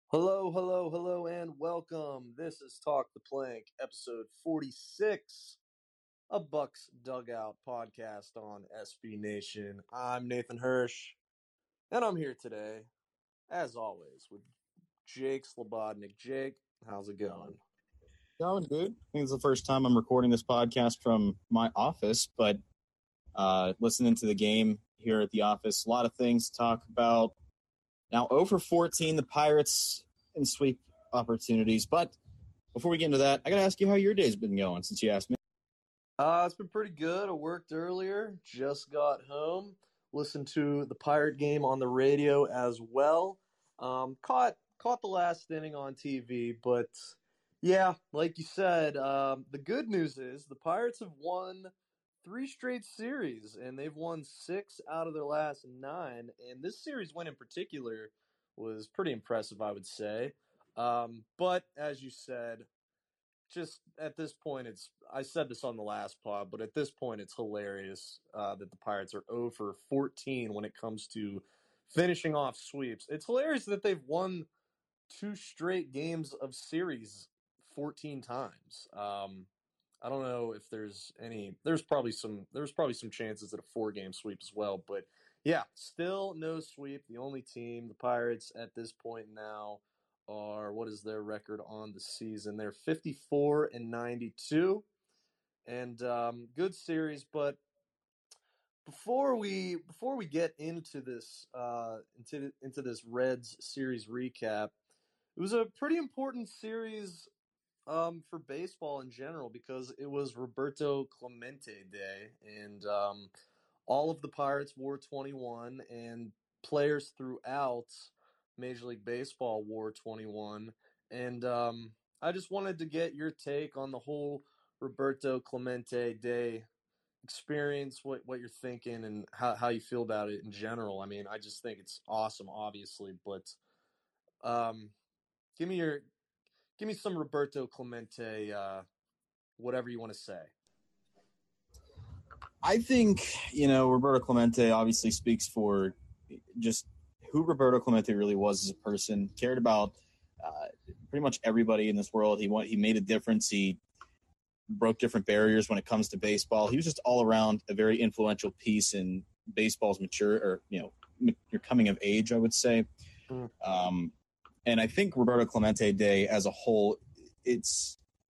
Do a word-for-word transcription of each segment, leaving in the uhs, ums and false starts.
Hello, hello, hello, and welcome. This is Talk the Plank, episode forty-six, a Bucks Dugout podcast on S B Nation. I'm Nathan Hirsch, and I'm here today, as always, with Jake Slobodnik. Jake, how's it going? Going good. I think it's the first time I'm recording this podcast from my office, but uh, listening to the game here at the office, a lot of things to talk about. Now, oh for fourteen, the Pirates in sweep opportunities. But before we get into that, I got to ask you how your day's been going since you asked me. Uh, it's been pretty good. I worked earlier, just got home, listened to the Pirate game on the radio as well. Um, caught caught the last inning on T V, but yeah, like you said, um, the good news is the Pirates have won three straight series, and they've won six out of their last nine. And this series win in particular was pretty impressive, I would say. Um, but as you said, just at this point, it's I said this on the last pod, but at this point, it's hilarious uh, that the Pirates are oh for fourteen when it comes to finishing off sweeps. It's hilarious that they've won two straight games of series fourteen times. Um, I don't know if there's any. There's probably some. There's probably some chances at a four game sweep as well. But yeah, still no sweep. The only team, the Pirates, at this point now are what is their record on the season? They're fifty-four and ninety-two, and um, good series. But before we before we get into this uh, into into this Reds series recap, it was a pretty important series um, for baseball in general because it was Roberto Clemente Day, and um, all of the Pirates wore twenty-one, and players throughout Major League Baseball wore twenty-one. And um, I just wanted to get your take on the whole Roberto Clemente Day experience, what what you're thinking, and how, how you feel about it in general. I mean, I just think it's awesome, obviously, but um, give me your give me some Roberto Clemente, uh, whatever you want to say. I think, you know, Roberto Clemente obviously speaks for just who Roberto Clemente really was as a person, cared about uh, pretty much everybody in this world. He went, he made a difference. He broke different barriers when it comes to baseball. He was just all around a very influential piece in baseball's mature or, you know, your coming of age, I would say. Mm. Um, and I think Roberto Clemente Day as a whole, it's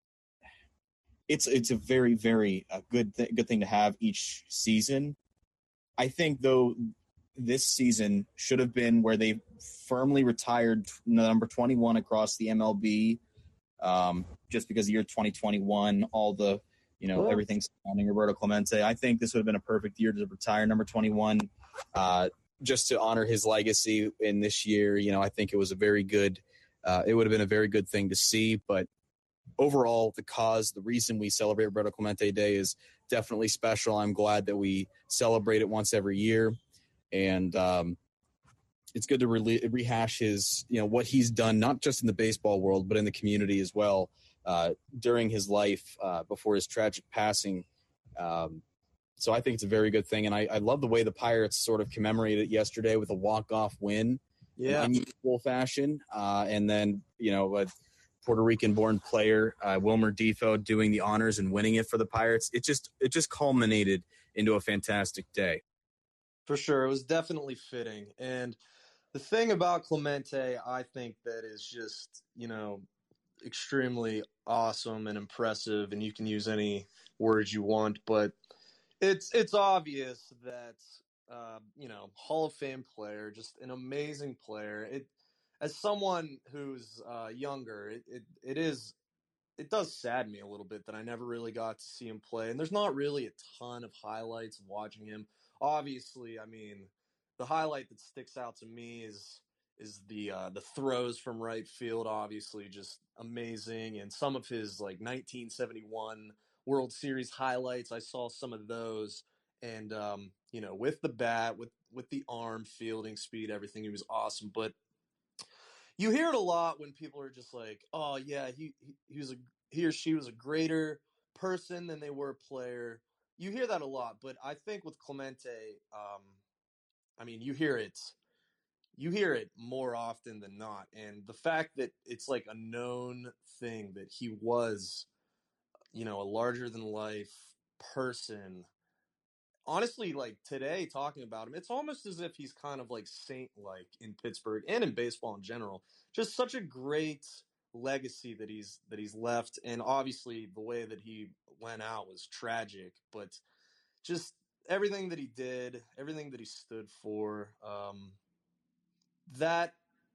it's it's a very, very uh, good, th- good thing to have each season. I think, though, this season should have been where they firmly retired number twenty-one across the M L B. Um, just because the year twenty twenty-one, all the, you know, everything surrounding Roberto Clemente. I think this would have been a perfect year to retire number twenty-one, uh, just to honor his legacy in this year. You know, I think it was a very good, uh, it would have been a very good thing to see. But overall, the cause, the reason we celebrate Roberto Clemente Day is definitely special. I'm glad that we celebrate it once every year. And, um, it's good to re- rehash his, you know, what he's done, not just in the baseball world, but in the community as well, uh, during his life, uh, before his tragic passing. Um, so I think it's a very good thing. And I, I love the way the Pirates sort of commemorated it yesterday with a walk-off win Yeah. in unusual fashion. Uh, and then, you know, a Puerto Rican-born player, uh, Wilmer Defoe, doing the honors and winning it for the Pirates. It just, it just culminated into a fantastic day. For sure. It was definitely fitting. And the thing about Clemente, I think that is just, you know, extremely awesome and impressive, and you can use any words you want, but it's it's obvious that, uh, you know, Hall of Fame player, just an amazing player. It, as someone who's uh, younger, it, it, it is it does sadden me a little bit that I never really got to see him play. And there's not really a ton of highlights of watching him. Obviously, I mean, the highlight that sticks out to me is is the uh, the throws from right field. Obviously, just amazing. And some of his like nineteen seventy-one World Series highlights, I saw some of those. And um, you know, with the bat, with with the arm, fielding speed, everything, he was awesome. But you hear it a lot when people are just like, "Oh yeah, he he, he was a he or she was a greater person than they were a player." You hear that a lot, but I think with Clemente, um, I mean, you hear it you hear it more often than not. And the fact that it's like a known thing that he was, you know, a larger than life person. Honestly, like today talking about him, it's almost as if he's kind of like saint-like in Pittsburgh and in baseball in general. Just such a great legacy that he's that he's left, and obviously the way that he went out was tragic, but just everything that he did, everything that he stood for, um, that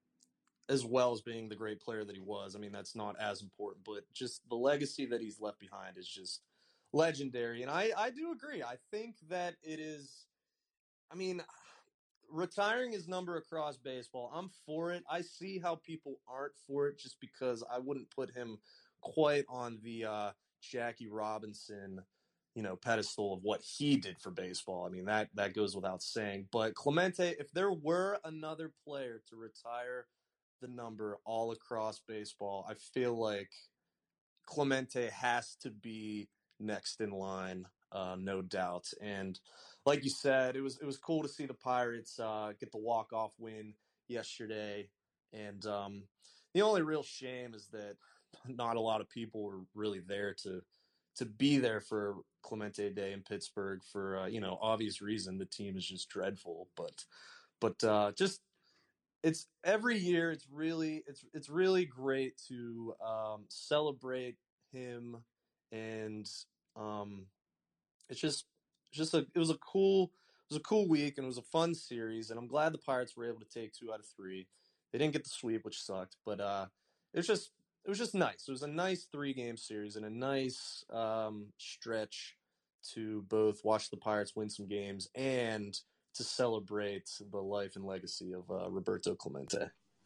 as well as being the great player that he was. I mean, that's not as important, but just the legacy that he's left behind is just legendary. And I, I do agree. I think that it is, I mean, retiring his number across baseball, I'm for it. I see how people aren't for it just because I wouldn't put him quite on the uh, Jackie Robinson, you know, pedestal of what he did for baseball. I mean, that that goes without saying. But Clemente, if there were another player to retire the number all across baseball, I feel like Clemente has to be next in line, uh, no doubt. And like you said, it was it was cool to see the Pirates uh, get the walk-off win yesterday. And um, the only real shame is that not a lot of people were really there to to be there for Clemente Day in Pittsburgh for uh, you know, obvious reason. The team is just dreadful, but but uh, just it's every year it's really it's it's really great to um, celebrate him, and um, it's just it's just a it was a cool it was a cool week, and it was a fun series, and I'm glad the Pirates were able to take two out of three. They didn't get the sweep, which sucked, but uh, it was just it was just nice. It was a nice three game series and a nice um, stretch to both watch the Pirates win some games and to celebrate the life and legacy of uh, Roberto Clemente.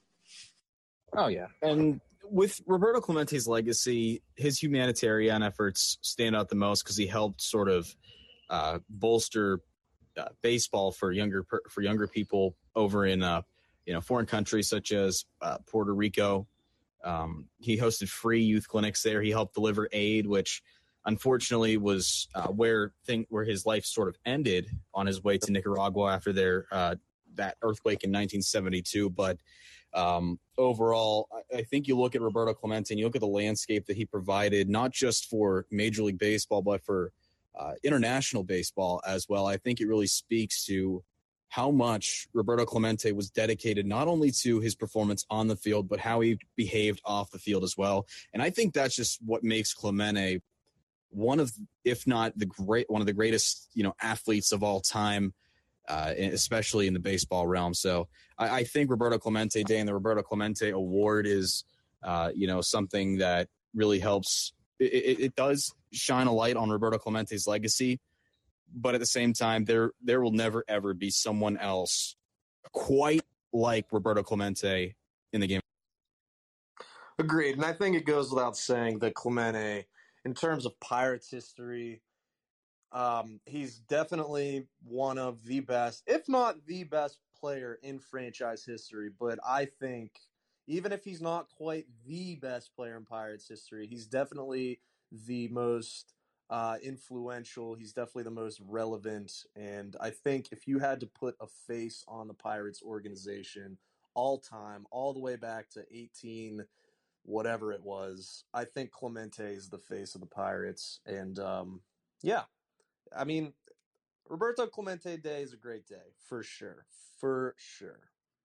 Oh, yeah. And with Roberto Clemente's legacy, his humanitarian efforts stand out the most because he helped sort of uh, bolster uh, baseball for younger for younger people over in uh, you know foreign countries such as uh, Puerto Rico. Um, he hosted free youth clinics there. He helped deliver aid, which unfortunately was uh, where thing where his life sort of ended on his way to Nicaragua after their uh, that earthquake in nineteen seventy-two. But um, overall, I, I think you look at Roberto Clemente and you look at the landscape that he provided, not just for Major League Baseball, but for uh, international baseball as well. I think it really speaks to how much Roberto Clemente was dedicated not only to his performance on the field, but how he behaved off the field as well. And I think that's just what makes Clemente one of, if not the great, one of the greatest, you know, athletes of all time, uh, especially in the baseball realm. So I, I think Roberto Clemente Day and the Roberto Clemente Award is, uh, you know, something that really helps. It, it, it does shine a light on Roberto Clemente's legacy, but at the same time, there there will never, ever be someone else quite like Roberto Clemente in the game. Agreed. And I think it goes without saying that Clemente, in terms of Pirates history, um, he's definitely one of the best, if not the best player in franchise history. But I think even if he's not quite the best player in Pirates history, he's definitely the most uh, influential. He's definitely the most relevant. And I think if you had to put a face on the Pirates organization all time, all the way back to eighteen whatever it was, I think Clemente is the face of the Pirates. And um, yeah, I mean, Roberto Clemente Day is a great day, for sure. For sure.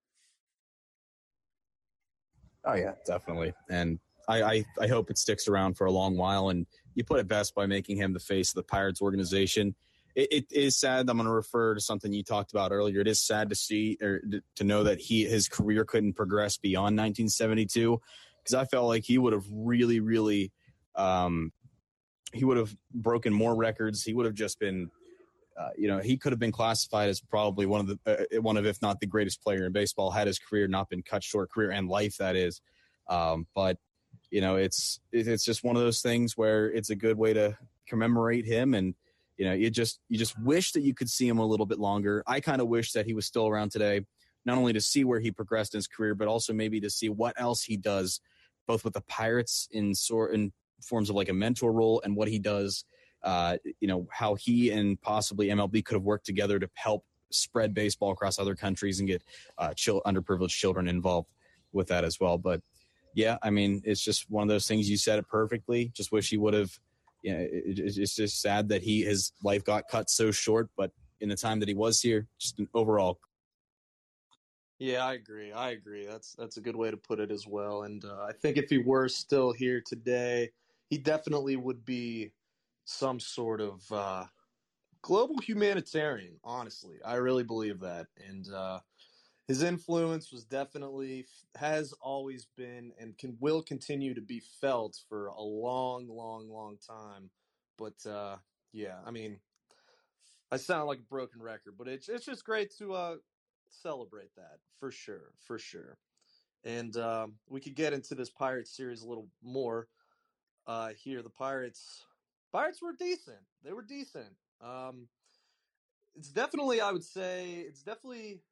Oh, yeah, definitely. And I, I, I hope it sticks around for a long while. And you put it best by making him the face of the Pirates organization. It, it is sad. I'm going to refer to something you talked about earlier. It is sad to see or to know that he his career couldn't progress beyond nineteen seventy-two, because I felt like he would have really, really um, he would have broken more records. He would have just been, uh, you know, he could have been classified as probably one of the uh, one of, if not the greatest player in baseball, had his career not been cut short, career and life, that is. Um, but, you know, it's it's just one of those things where it's a good way to commemorate him. And, you know, you just you just wish that you could see him a little bit longer. I kind of wish that he was still around today, not only to see where he progressed in his career, but also maybe to see what else he does, both with the Pirates in sort in forms of like a mentor role, and what he does, uh, you know, how he and possibly M L B could have worked together to help spread baseball across other countries and get uh, chil- underprivileged children involved with that as well. But yeah, I mean, it's just one of those things. You said it perfectly. Just wish he would have. You know, it, it's just sad that he his life got cut so short. But in the time that he was here, just an overall. Yeah, I agree. I agree. That's that's a good way to put it as well. And uh, I think if he were still here today, he definitely would be some sort of uh, global humanitarian. Honestly, I really believe that. And uh, his influence was definitely has always been and can will continue to be felt for a long, long, long time. But uh, yeah, I mean, I sound like a broken record, but it's it's just great to uh, celebrate that for sure, for sure. And um, we could get into this Pirates series a little more uh, here. The Pirates, Pirates were decent. They were decent. Um, it's definitely, I would say, it's definitely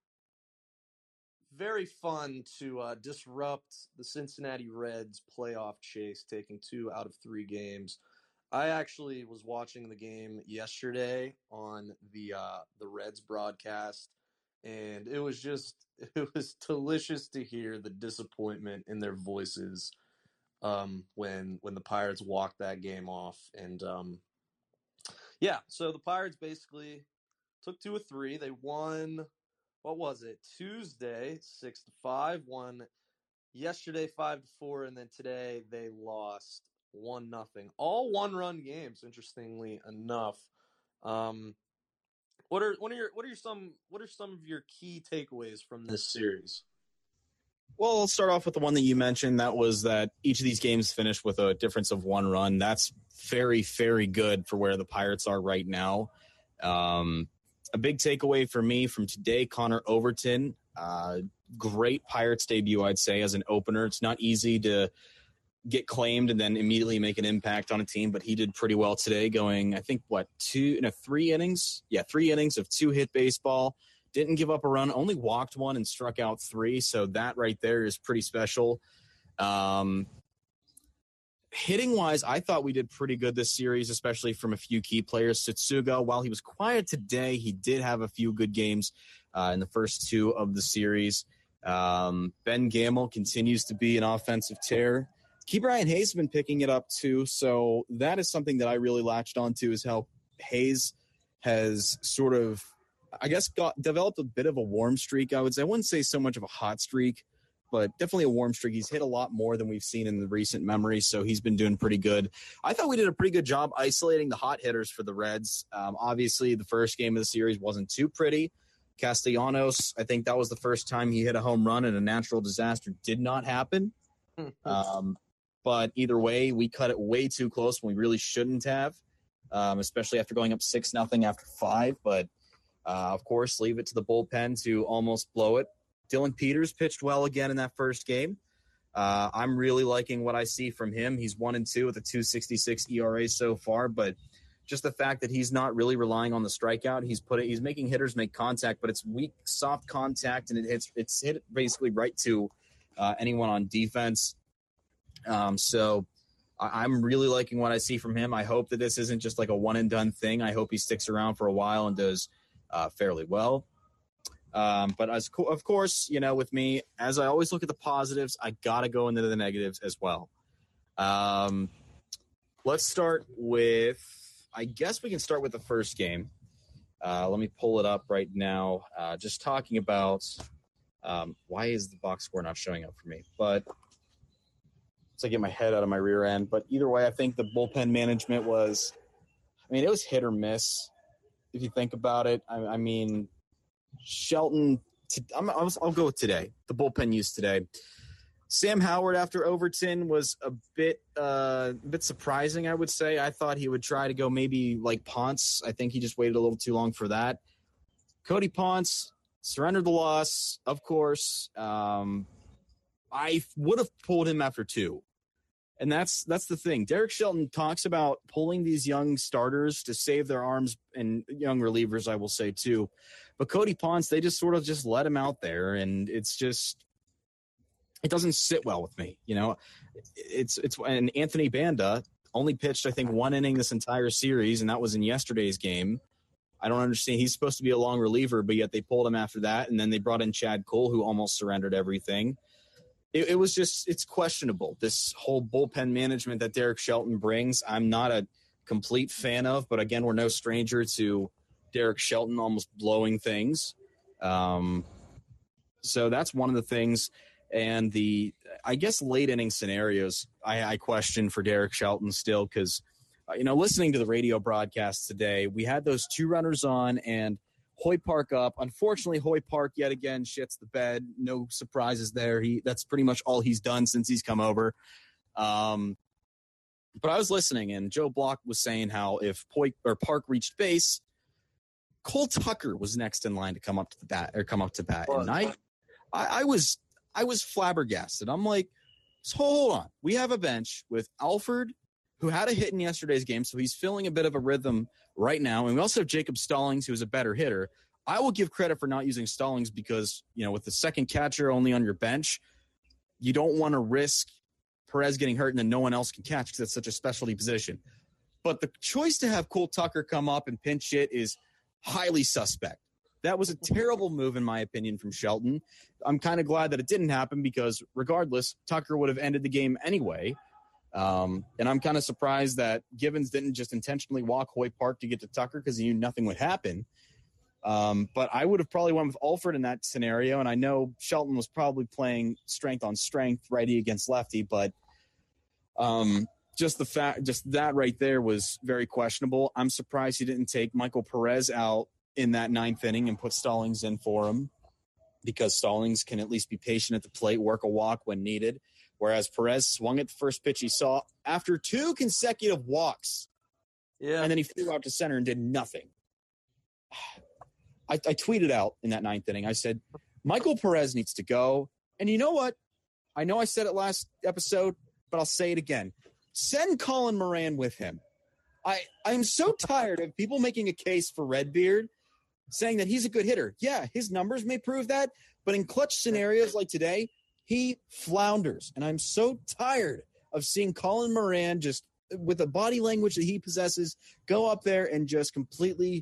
very fun to uh, disrupt the Cincinnati Reds playoff chase, taking two out of three games. I actually was watching the game yesterday on the uh, the Reds broadcast, and it was just it was delicious to hear the disappointment in their voices um, when when the Pirates walked that game off. And um, yeah, so the Pirates basically took two of three. They won. What was it? Tuesday, six to five. Won yesterday, five to four, and then today they lost one nothing. All one run games. Interestingly enough, um, what are what are your what are your some what are some of your key takeaways from this series? Well, let's start off with the one that you mentioned. That was that each of these games finished with a difference of one run. That's very, very good for where the Pirates are right now. Um, a big takeaway for me from today, Connor Overton, uh, great Pirates debut, I'd say, as an opener. It's not easy to get claimed and then immediately make an impact on a team, but he did pretty well today, going, I think, what, two, no, three innings? Yeah, three innings of two-hit baseball. Didn't give up a run, only walked one and struck out three, so that right there is pretty special. Um, hitting-wise, I thought we did pretty good this series, especially from a few key players. Tsutsuga, while he was quiet today, he did have a few good games uh, in the first two of the series. Um, Ben Gamel continues to be an offensive tear. Ke'Bryan Hayes has been picking it up too, so that is something that I really latched onto, is how Hayes has sort of, I guess, got developed a bit of a warm streak, I would say. I wouldn't say so much of a hot streak, but definitely a warm streak. He's hit a lot more than we've seen in the recent memory, so he's been doing pretty good. I thought we did a pretty good job isolating the hot hitters for the Reds. Um, obviously, the first game of the series wasn't too pretty. Castellanos, I think that was the first time he hit a home run, and a natural disaster did not happen. um, but either way, we cut it way too close when we really shouldn't have, um, especially after going up six nothing after five. But Uh, of course, leave it to the bullpen to almost blow it. Dylan Peters pitched well again in that first game. Uh, I'm really liking what I see from him. He's one and two with a two sixty-six E R A so far, but just the fact that he's not really relying on the strikeout, he's put it, he's making hitters make contact, but it's weak, soft contact, and it hits, it's hit basically right to uh, anyone on defense. Um, so I, I'm really liking what I see from him. I hope that this isn't just like a one and done thing. I hope he sticks around for a while and does Uh, fairly well. Um, but as co- of course, you know, with me, as I always look at the positives, I got to go into the negatives as well. Um, let's start with, I guess we can start with the first game. Uh, let me pull it up right now. Uh, just talking about um, why is the box score not showing up for me? But once I get my head out of my rear end. But either way, I think the bullpen management was, I mean, it was hit or miss. If you think about it, I, I mean, Shelton, t- I'm, I'll, I'll go with today, the bullpen used today. Sam Howard after Overton was a bit uh, a bit surprising, I would say. I thought he would try to go maybe like Ponce. I think he just waited a little too long for that. Cody Ponce surrendered the loss, of course. Um, I would have pulled him after two. And that's that's the thing. Derek Shelton talks about pulling these young starters to save their arms, and young relievers, I will say, too. But Cody Ponce, they just sort of just let him out there, and it's just – it doesn't sit well with me, you know. It's it's and Anthony Banda only pitched, I think, one inning this entire series, and that was in yesterday's game. I don't understand. He's supposed to be a long reliever, but yet they pulled him after that, and then they brought in Chad Cole, who almost surrendered everything. It, it was just, it's questionable. This whole bullpen management that Derek Shelton brings, I'm not a complete fan of, but again, we're no stranger to Derek Shelton almost blowing things. Um, so that's one of the things. And the, I guess, late inning scenarios, I, I question for Derek Shelton still because, uh, you know, listening to the radio broadcast today, we had those two runners on and Hoy Park up. Unfortunately, Hoy Park yet again shits the bed. No surprises there. He that's pretty much all he's done since he's come over. Um, but I was listening, and Joe Block was saying how if Hoy or Park reached base, Cole Tucker was next in line to come up to the bat or come up to bat. And I, I, I was I was flabbergasted. I'm like, so hold on. We have a bench with Alford, who had a hit in yesterday's game, so he's feeling a bit of a rhythm right now. And we also have Jacob Stallings, who's a better hitter. I will give credit for not using Stallings because, you know, with the second catcher only on your bench, you don't want to risk Perez getting hurt and then no one else can catch because it's such a specialty position. But the choice to have Cole Tucker come up and pinch hit is highly suspect. That was a terrible move, in my opinion, from Shelton. I'm kind of glad that it didn't happen because regardless, Tucker would have ended the game anyway. Um, and I'm kind of surprised that Givens didn't just intentionally walk Hoy Park to get to Tucker because he knew nothing would happen. Um, but I would have probably went with Alford in that scenario. And I know Shelton was probably playing strength on strength, righty against lefty, but um, just the fact, just that right there was very questionable. I'm surprised he didn't take Michael Perez out in that ninth inning and put Stallings in for him because Stallings can at least be patient at the plate, work a walk when needed. Whereas Perez swung at the first pitch he saw after two consecutive walks. Yeah. And then he flew out to center and did nothing. I, I tweeted out in that ninth inning. I said, Michael Perez needs to go. And you know what? I know I said it last episode, but I'll say it again. Send Colin Moran with him. I, I'm so tired of people making a case for Redbeard, saying that he's a good hitter. Yeah, his numbers may prove that, but in clutch scenarios like today, he flounders, and I'm so tired of seeing Colin Moran just with the body language that he possesses go up there and just completely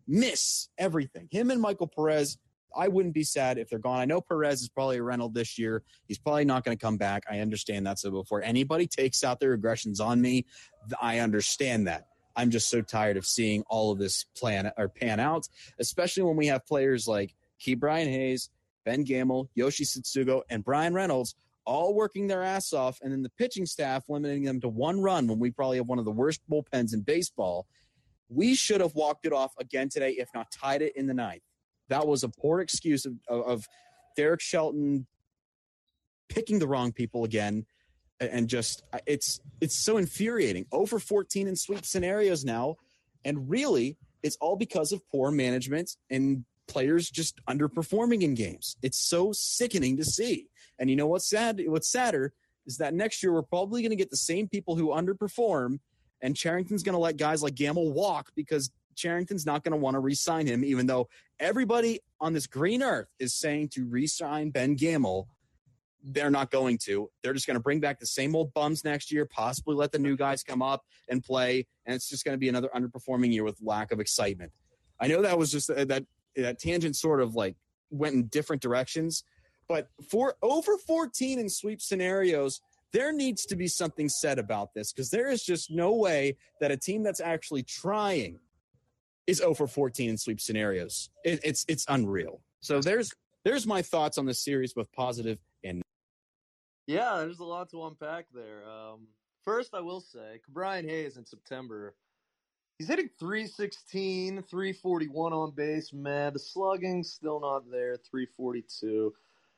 miss everything. Him and Michael Perez, I wouldn't be sad if they're gone. I know Perez is probably a rental this year. He's probably not going to come back. I understand that. So before anybody takes out their aggressions on me, I understand that. I'm just so tired of seeing all of this plan or pan out, especially when we have players like Ke'Bryan Hayes, Ben Gamel, Yoshi Tsutsugo, and Brian Reynolds all working their ass off, and then the pitching staff limiting them to one run when we probably have one of the worst bullpens in baseball. We should have walked it off again today, if not tied it in the ninth. That was a poor excuse of, of Derek Shelton picking the wrong people again, and just it's it's so infuriating. oh for fourteen in sweep scenarios now, and really it's all because of poor management and players just underperforming in games. It's so sickening to see. And you know what's sad? What's sadder is that next year we're probably going to get the same people who underperform, and Charrington's going to let guys like Gamble walk because Charrington's not going to want to re-sign him, even though everybody on this green earth is saying to re-sign Ben Gamble. They're not going to. They're just going to bring back the same old bums next year, possibly let the new guys come up and play, and it's just going to be another underperforming year with lack of excitement. I know that was just uh, that that tangent sort of like went in different directions, but for over fourteen in sweep scenarios, there needs to be something said about this because there is just no way that a team that's actually trying is oh for fourteen in sweep scenarios. It, it's it's unreal. So there's there's my thoughts on this series, both positive and. Yeah, there's a lot to unpack there. Um, first, I will say, Brian Hayes in September, he's hitting three sixteen, three forty-one on base, man. The slugging's still not there, three forty-two.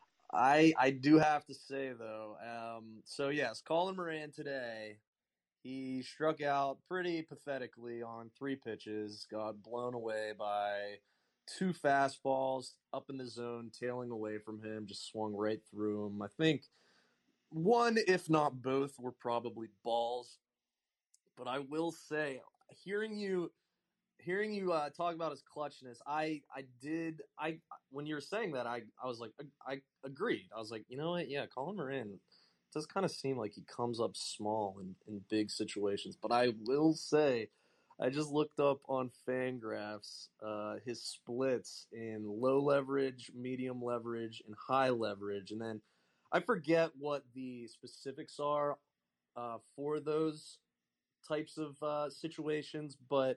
I I do have to say, though, um, so yes, Colin Moran today, he struck out pretty pathetically on three pitches, got blown away by two fastballs up in the zone, tailing away from him, just swung right through him. I think one, if not both, were probably balls. But I will say, hearing you hearing you uh, talk about his clutchness, I I did I when you were saying that, I I was like I, I agreed. I was like, you know what? Yeah, Colin Moran does kind of seem like he comes up small in, in big situations. But I will say, I just looked up on Fangraphs uh, his splits in low leverage, medium leverage, and high leverage, and then I forget what the specifics are uh, for those types of uh, situations, but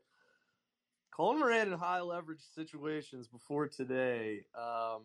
Colin Moran in high leverage situations before today, um,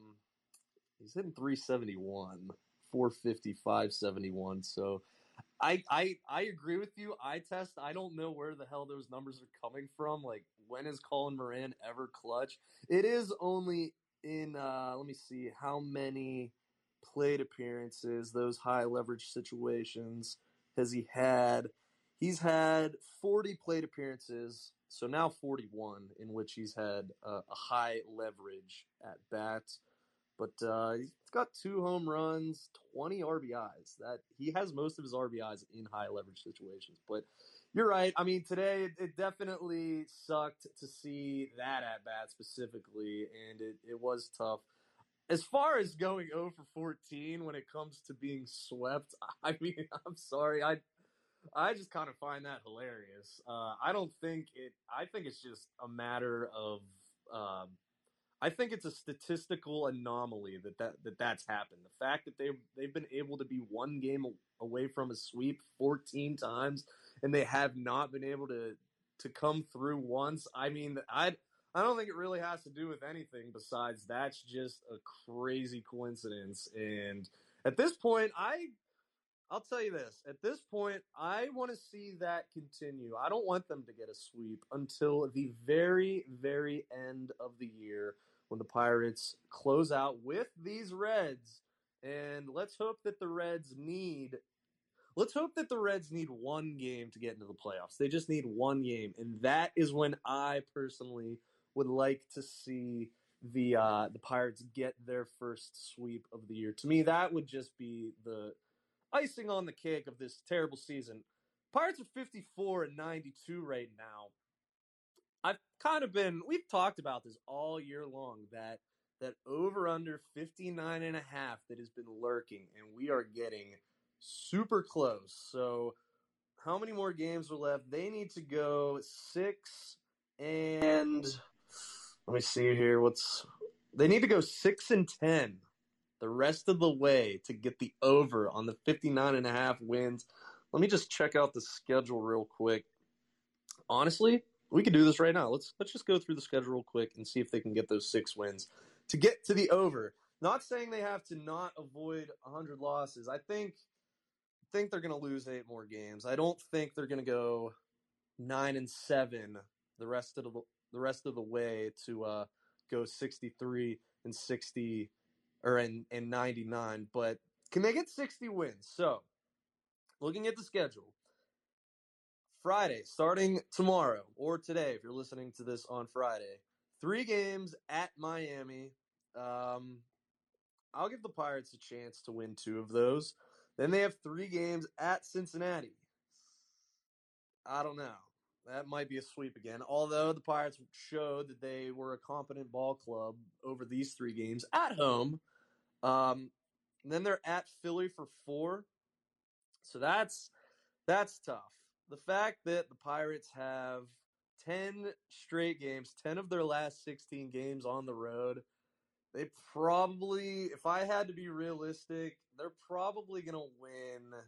he's hitting three seventy-one, four fifty, five seventy-one. So I, I I agree with you. I test. I don't know where the hell those numbers are coming from. Like, when is Colin Moran ever clutch? It is only in. Uh, let me see how many plate appearances, those high leverage situations, has he had? He's had forty plate appearances, so now forty-one in which he's had uh, a high leverage at bats. But uh, he's got two home runs, twenty R B Is. That he has most of his R B Is in high leverage situations. But you're right. I mean, today it, it definitely sucked to see that at bat specifically, and it, it was tough. As far as going oh for fourteen when it comes to being swept, I mean, I'm sorry. I I just kind of find that hilarious. Uh, I don't think it. I think it's just a matter of. Uh, I think it's a statistical anomaly that, that, that that's happened. The fact that they they've been able to be one game away from a sweep fourteen times, and they have not been able to to come through once. I mean, I I don't think it really has to do with anything besides that's just a crazy coincidence. And at this point, I I'll tell you this. At this point, I want to see that continue. I don't want them to get a sweep until the very, very end of the year when the Pirates close out with these Reds. And let's hope that the Reds need let's hope that the Reds need one game to get into the playoffs. They just need one game, and that is when I personally would like to see the uh, the Pirates get their first sweep of the year. To me, that would just be the icing on the cake of this terrible season. Pirates are fifty-four and ninety-two right now. I've kind of been we've talked about this all year long that that over under fifty-nine and a half that has been lurking, and we are getting super close. So how many more games are left? They need to go six and let me see here. What's they need to go six and ten the rest of the way to get the over on the fifty-nine and a half wins. Let me just check out the schedule real quick. Honestly, we could do this right now. Let's let's just go through the schedule real quick and see if they can get those six wins to get to the over. Not saying they have to not avoid one hundred losses. I think think they're going to lose eight more games. I don't think they're going to go nine and seven the rest of the the rest of the way to uh, go sixty-three and sixty or in, in ninety-nine, but can they get sixty wins? So, looking at the schedule, Friday, starting tomorrow or today, if you're listening to this on Friday, three games at Miami. Um, I'll give the Pirates a chance to win two of those. Then they have three games at Cincinnati. I don't know. That might be a sweep again. Although the Pirates showed that they were a competent ball club over these three games at home. Um, then they're at Philly for four. So that's that's tough. The fact that the Pirates have ten straight games, ten of their last sixteen games on the road, they probably, if I had to be realistic, they're probably going to win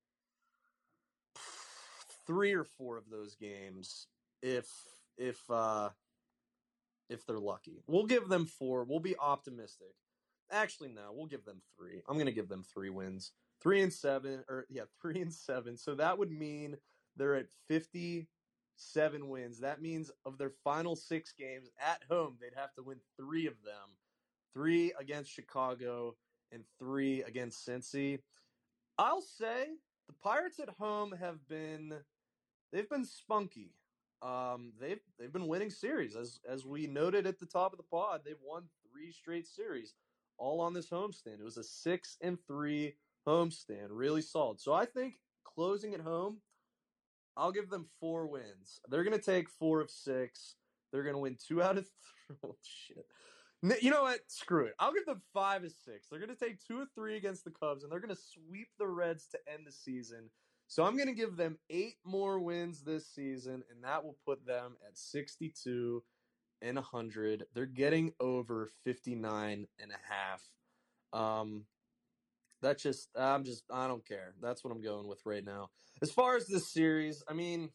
three or four of those games if if uh, if they're lucky. We'll give them four. We'll be optimistic. Actually, no, we'll give them three. I'm going to give them three wins. Three and seven, or yeah, three and seven. So that would mean they're at fifty-seven wins. That means of their final six games at home, they'd have to win three of them. Three against Chicago and three against Cincy. I'll say the Pirates at home have been they've been spunky. Um, they've they've been winning series as as we noted at the top of the pod. They've won three straight series, all on this homestand. It was a six and three homestand, really solid. So I think closing at home, I'll give them four wins. They're gonna take four of six. They're gonna win two out of three. Oh, shit. You know what? Screw it. I'll give them five of six. They're gonna take two of three against the Cubs, and they're gonna sweep the Reds to end the season. So I'm going to give them eight more wins this season, and that will put them at sixty-two and one hundred. They're getting over fifty-nine and a half. Um, that's just, I'm just, I don't care. That's what I'm going with right now. As far as this series, I mean,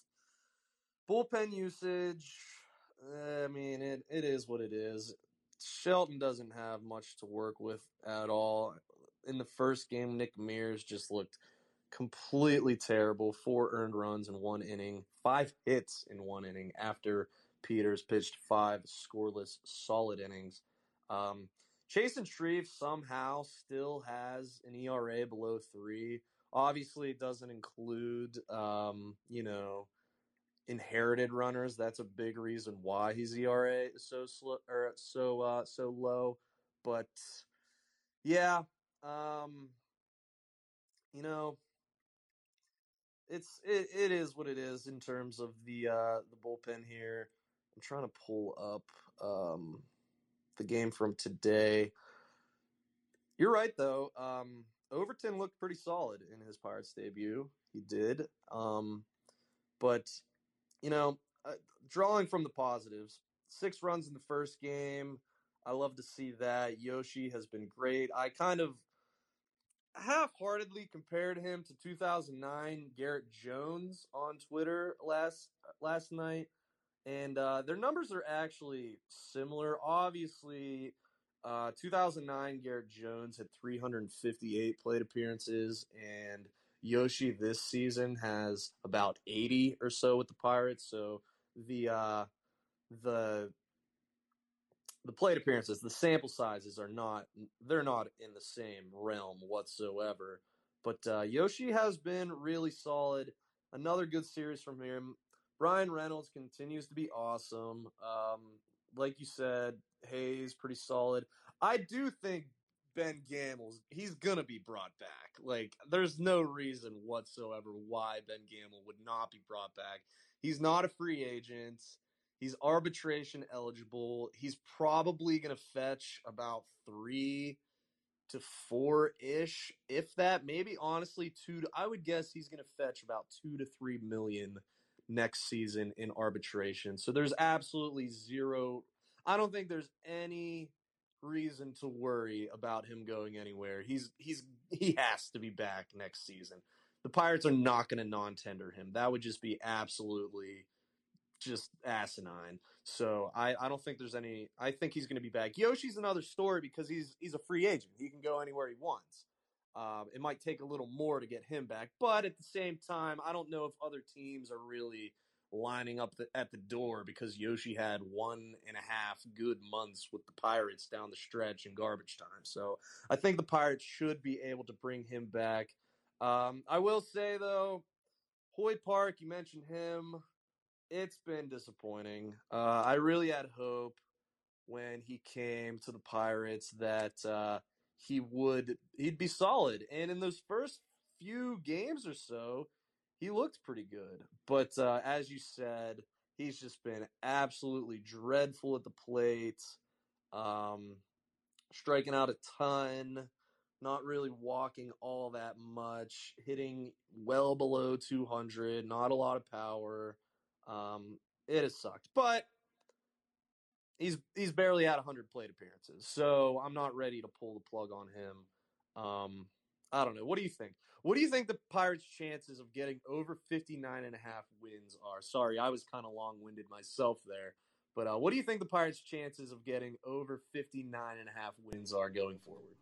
bullpen usage, I mean, it, it is what it is. Shelton doesn't have much to work with at all. In the first game, Nick Mears just looked completely terrible. Four earned runs in one inning, five hits in one inning after Peters pitched five scoreless solid innings. Um, Chasen Shreve somehow still has an E R A below three. Obviously, it doesn't include, um, you know, inherited runners. That's a big reason why his E R A is so slow or so uh, so low. But yeah, um, you know, it's it, it is what it is in terms of the uh, the bullpen here. I'm trying to pull up um, the game from today. You're right though. Um, Overton looked pretty solid in his Pirates debut. He did, um, but you know, uh, drawing from the positives, six runs in the first game. I love to see that. Yoshi has been great. I kind of half-heartedly compared him to two thousand nine Garrett Jones on Twitter last last night, and uh, their numbers are actually similar. Obviously, uh, two thousand nine Garrett Jones had three hundred fifty-eight plate appearances, and Yoshi this season has about eighty or so with the Pirates. So the uh, the the plate appearances, the sample sizes are not, they're not in the same realm whatsoever. But uh, Yoshi has been really solid. Another good series from him. Brian Reynolds continues to be awesome. Um, like you said, Hayes, pretty solid. I do think Ben Gamel's, he's going to be brought back. Like, there's no reason whatsoever why Ben Gamel would not be brought back. He's not a free agent. He's arbitration eligible. He's probably going to fetch about three to four-ish, if that. Maybe, honestly, two to, I would guess he's going to fetch about two to three million next season in arbitration. So there's absolutely zero. I don't think there's any reason to worry about him going anywhere. He's he's he has to be back next season. The Pirates are not going to non-tender him. That would just be absolutely just asinine. So I, I don't think there's any. I think he's going to be back. Yoshi's another story because he's he's a free agent. He can go anywhere he wants. Um, it might take a little more to get him back, but at the same time, I don't know if other teams are really lining up the, at the door because Yoshi had one and a half good months with the Pirates down the stretch in garbage time. So I think the Pirates should be able to bring him back. Um, I will say though, Hoy Park, you mentioned him. It's been disappointing. Uh, I really had hope when he came to the Pirates that uh, he would he'd be solid, and in those first few games or so, he looked pretty good. But uh, as you said, he's just been absolutely dreadful at the plate, um, striking out a ton, not really walking all that much, hitting well below two hundred, not a lot of power. Um, it has sucked, but he's he's barely at one hundred plate appearances, so I'm not ready to pull the plug on him. Um, I don't know. What do you think? What do you think the Pirates' chances of getting over fifty-nine and a half wins are? Sorry, I was kind of long-winded myself there, but uh, what do you think the Pirates' chances of getting over fifty-nine and a half wins are going forward?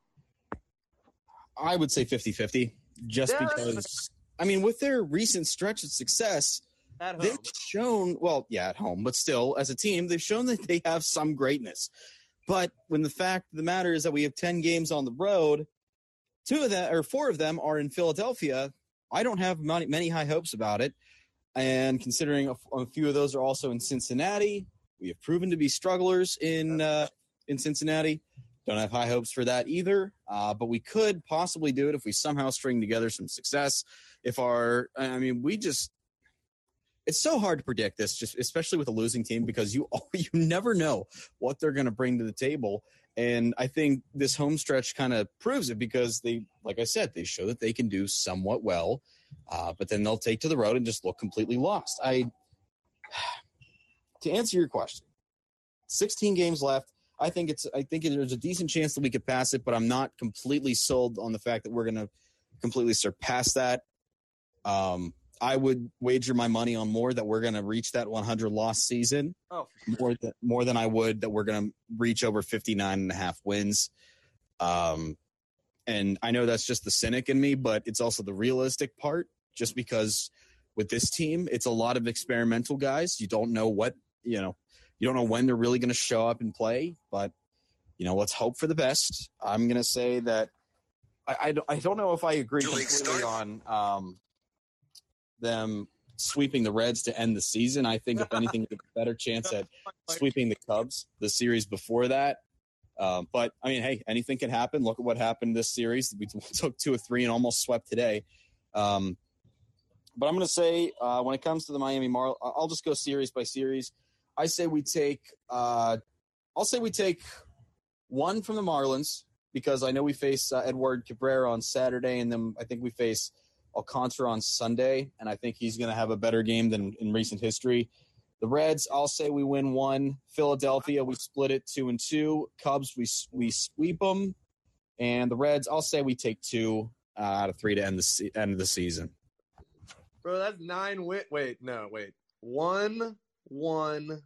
I would say fifty-fifty, just Yeah, because, I mean, with their recent stretch of success, at home. they've shown, well, yeah, at home, but still, as a team, they've shown that they have some greatness. But when the fact of the matter is that we have ten games on the road, two of them, or four of them are in Philadelphia, I don't have many, many high hopes about it. And considering a, a few of those are also in Cincinnati, we have proven to be strugglers in uh, in Cincinnati. Don't have high hopes for that either, uh, but we could possibly do it if we somehow string together some success. If our, I mean, we just, it's so hard to predict this, just especially with a losing team, because you you never know what they're going to bring to the table. And I think this home stretch kind of proves it because they, like I said, they show that they can do somewhat well. Uh, but then they'll take to the road and just look completely lost. I, to answer your question, sixteen games left. I think it's. I think there's a decent chance that we could pass it, but I'm not completely sold on the fact that we're going to completely surpass that. Um, I would wager my money on more that we're going to reach that one hundred loss season. Oh, for sure. More than more than I would that we're going to reach over fifty-nine and a half wins. Um, and I know that's just the cynic in me, but it's also the realistic part. Just because with this team, it's a lot of experimental guys. You don't know what you know. You don't know when they're really going to show up and play, but, you know, let's hope for the best. I'm going to say that I, I, don't, I don't know if I agree completely on um, them sweeping the Reds to end the season. I think, if anything, we have a better chance at sweeping the Cubs the series before that. Um, but, I mean, hey, anything can happen. Look at what happened this series. We took two or three and almost swept today. Um, but I'm going to say uh, when it comes to the Miami Marlins, I'll just go series by series. I say we take uh, – I'll say we take one from the Marlins because I know we face uh, Edward Cabrera on Saturday, and then I think we face Alcantara on Sunday, and I think he's going to have a better game than in recent history. The Reds, I'll say we win one. Philadelphia, we split it two and two. Cubs, we we sweep them. And the Reds, I'll say we take two uh, out of three to end the se- end of the season. Bro, that's nine win. Wait, no, wait. One – One,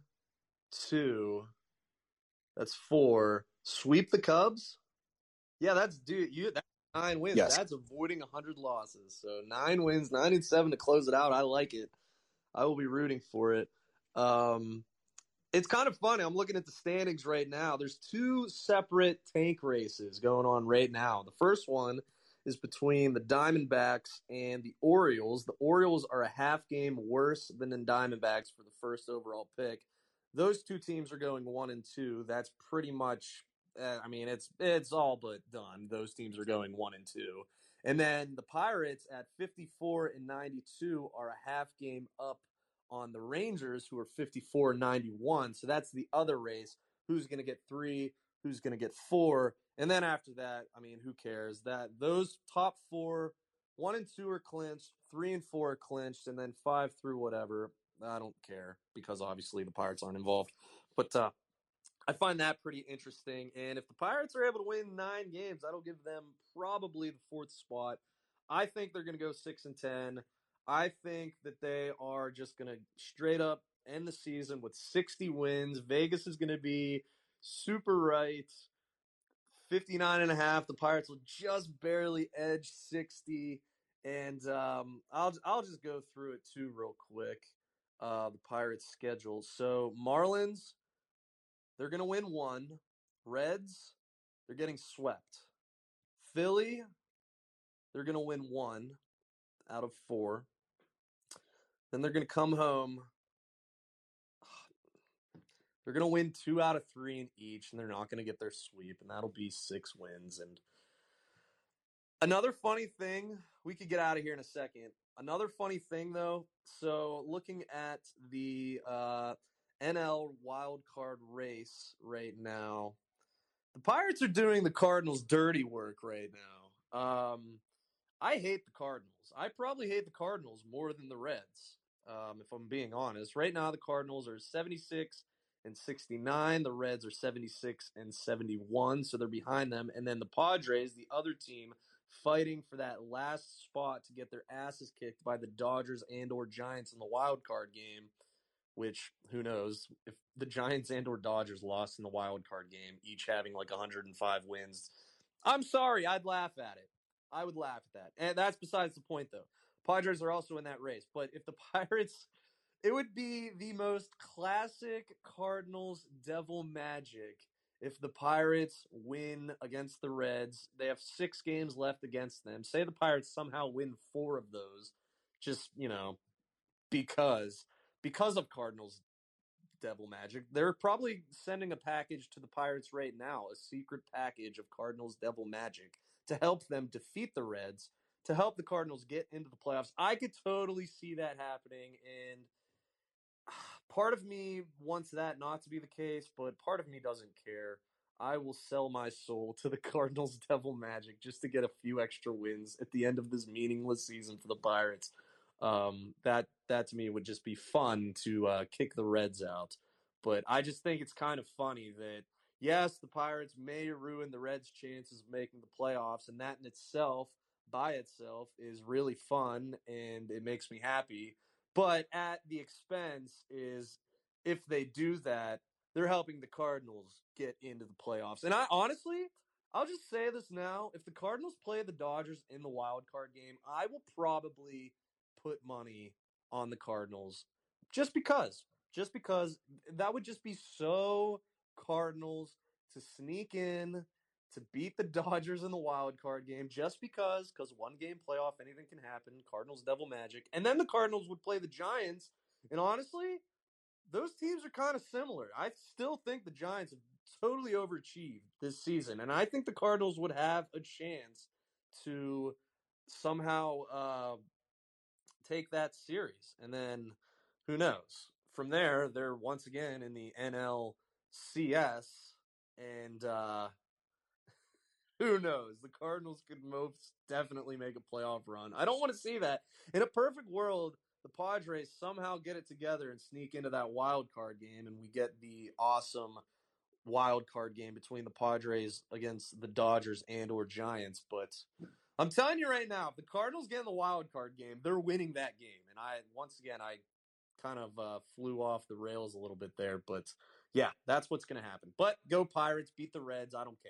two, that's four. Sweep the Cubs? Yeah, that's dude. You that's nine wins. Yes. That's avoiding a hundred losses. So nine wins, nine and seven to close it out. I like it. I will be rooting for it. Um, it's kind of funny. I'm looking at the standings right now. There's two separate tank races going on right now. The first one is between the Diamondbacks and the Orioles. The Orioles are a half game worse than the Diamondbacks for the first overall pick. Those two teams are going one and two. That's pretty much, uh, I mean, it's it's all but done. Those teams are going one and two. And then the Pirates at fifty-four and ninety-two are a half game up on the Rangers, who are fifty-four and ninety-one. So that's the other race. Who's going to get three? Who's going to get four? And then after that, I mean, who cares? That those top four, one and two are clinched, three and four are clinched, and then five through whatever. I don't care because obviously the Pirates aren't involved. But uh, I find that pretty interesting. And if the Pirates are able to win nine games, that'll give them probably the fourth spot. I think they're going to go six and ten. I think that they are just going to straight up end the season with sixty wins. Vegas is going to be super right. fifty-nine and a half. The Pirates will just barely edge sixty. And um, I'll I'll just go through it too real quick. Uh, the Pirates' schedule. So Marlins, they're going to win one. Reds, they're getting swept. Philly, they're going to win one out of four. Then they're going to come home. They're going to win two out of three in each, and they're not going to get their sweep, and that'll be six wins. And another funny thing, we could get out of here in a second. Another funny thing, though, so looking at the uh, N L wild card race right now, the Pirates are doing the Cardinals' dirty work right now. Um, I hate the Cardinals. I probably hate the Cardinals more than the Reds, um, if I'm being honest. Right now, the Cardinals are seventy-six and sixty-nine. The Reds are seventy-six and seventy-one, so they're behind them. And then the Padres, the other team, fighting for that last spot to get their asses kicked by the Dodgers and or Giants in the wild card game, which who knows if the Giants and or Dodgers lost in the wild card game, each having like one hundred five wins. I'm sorry, I'd laugh at it. I would laugh at that. And that's besides the point, though. Padres are also in that race. But if the Pirates, it would be the most classic Cardinals devil magic if the Pirates win against the Reds. They have six games left against them. Say the Pirates somehow win four of those, just, you know, because because of Cardinals devil magic. They're probably sending a package to the Pirates right now, a secret package of Cardinals devil magic to help them defeat the Reds, to help the Cardinals get into the playoffs. I could totally see that happening, and part of me wants that not to be the case, but part of me doesn't care. I will sell my soul to the Cardinals Devil Magic just to get a few extra wins at the end of this meaningless season for the Pirates. Um, that that to me would just be fun to uh, kick the Reds out. But I just think it's kind of funny that, yes, the Pirates may ruin the Reds' chances of making the playoffs, and that in itself, by itself, is really fun and it makes me happy. But at the expense is, if they do that, they're helping the Cardinals get into the playoffs. And I honestly, I'll just say this now. If the Cardinals play the Dodgers in the wild card game, I will probably put money on the Cardinals just because. Just because that would just be so Cardinals to sneak in, to beat the Dodgers in the wild card game, just because, because one game playoff, anything can happen. Cardinals Devil Magic. And then the Cardinals would play the Giants. And honestly, those teams are kind of similar. I still think the Giants have totally overachieved this season, and I think the Cardinals would have a chance to somehow uh, take that series. And then who knows? From there, they're once again in the N L C S, and uh, who knows? The Cardinals could most definitely make a playoff run. I don't want to see that. In a perfect world, the Padres somehow get it together and sneak into that wild card game, and we get the awesome wild card game between the Padres against the Dodgers and or Giants. But I'm telling you right now, if the Cardinals get in the wild card game, they're winning that game. And I, once again, I kind of uh, flew off the rails a little bit there, but yeah, that's what's going to happen. But go Pirates, beat the Reds. I don't care.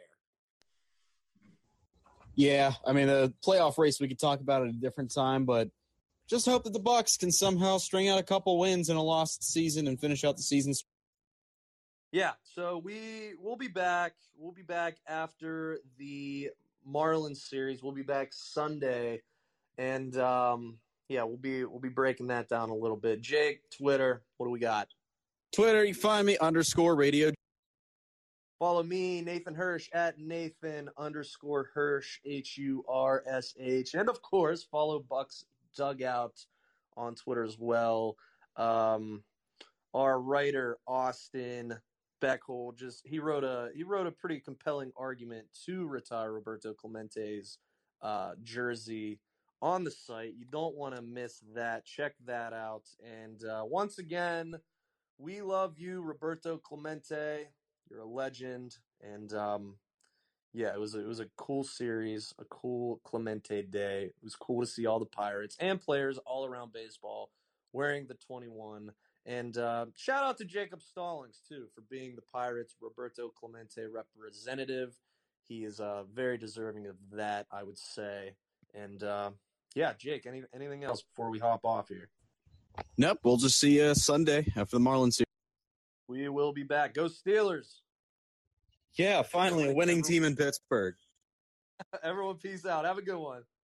Yeah, I mean, the playoff race we could talk about at a different time, but just hope that the Bucks can somehow string out a couple wins in a lost season and finish out the season. Yeah, so we we'll be back. We'll be back after the Marlins series. We'll be back Sunday, and um, yeah, we'll be we'll be breaking that down a little bit. Jake, Twitter, what do we got? Twitter, you find me underscore radio. Follow me, Nathan Hirsch, at Nathan underscore Hirsch, H U R S H. And, of course, follow Bucks Dugout on Twitter as well. Um, our writer, Austin Beckhold, just he wrote a he wrote a pretty compelling argument to retire Roberto Clemente's uh, jersey on the site. You don't want to miss that. Check that out. And uh, once again, we love you, Roberto Clemente. You're a legend, and um, yeah, it was a, it was a cool series, a cool Clemente day. It was cool to see all the Pirates and players all around baseball wearing the twenty-one. And uh, shout out to Jacob Stallings too for being the Pirates' Roberto Clemente representative. He is uh, very deserving of that, I would say. And uh, yeah, Jake, any anything else before we hop off here? Nope, we'll just see you Sunday after the Marlins series. We will be back. Go Steelers. Yeah, finally a winning team in Pittsburgh. Everyone, peace out. Have a good one.